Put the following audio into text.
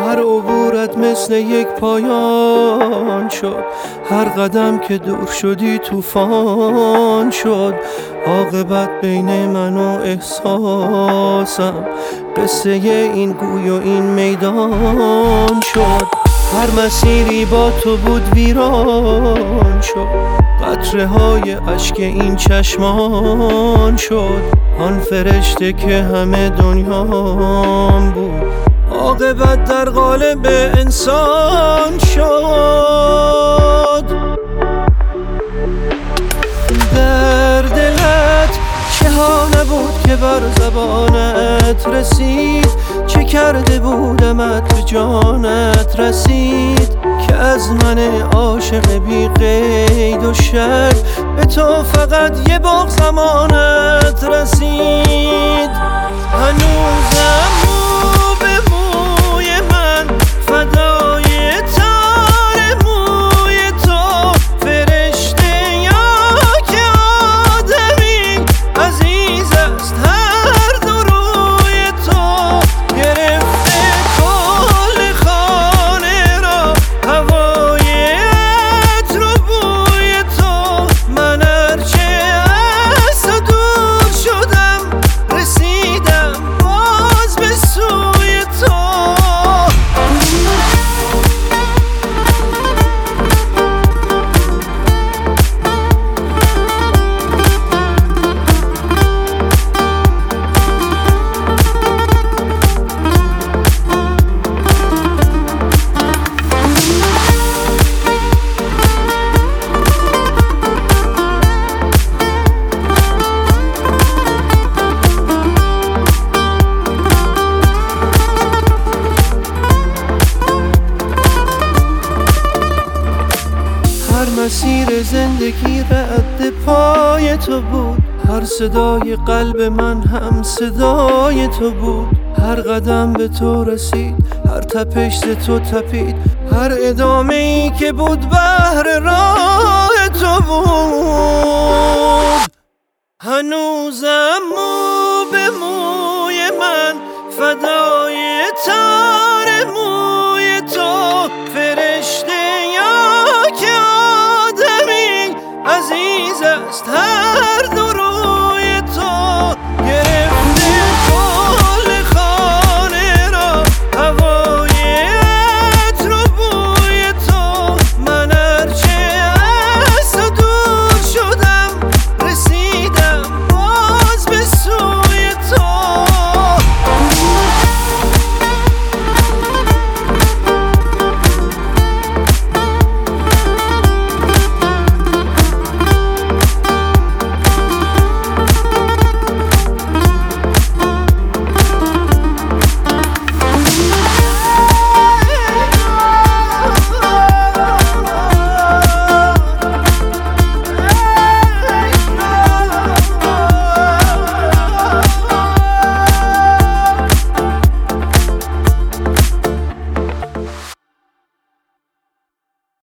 هر عبورت مثل یک پایان شد، هر قدم که دور شدی طوفان شد. عاقبت بین من و احساسم، قصه این گوی و این میدان شد. هر مسیری با تو بود ویران شد، قطره های اشک این چشمان شد. آن فرشته که همه دنیام بود، عاقبت در قالب انسان شد. در دلت چه ها نبود که بر زبانت رسید، چه کرده بودمت به جانت رسید، که از من عاشق بی قید و شرط به تو فقط یه باغ زمانت رسید. هنوزم مو به موی من فدای تار موی تو، فرشته یا که آدمی عزیز است هر دو روی تو. گرفته کل خانه را هوای عطر و بوی تو، من هرچه از تو دور شدم رسیدم باز به سوی تو. هر مسیر زندگی رد پای تو بود، هر صدای قلب من هم صدای تو بود. هر قدم به تو رسید، هر تپش ز تو تپید، هر ادامه ای که بود بهر راه تو بود. هنوزم مو به موی من فدای تو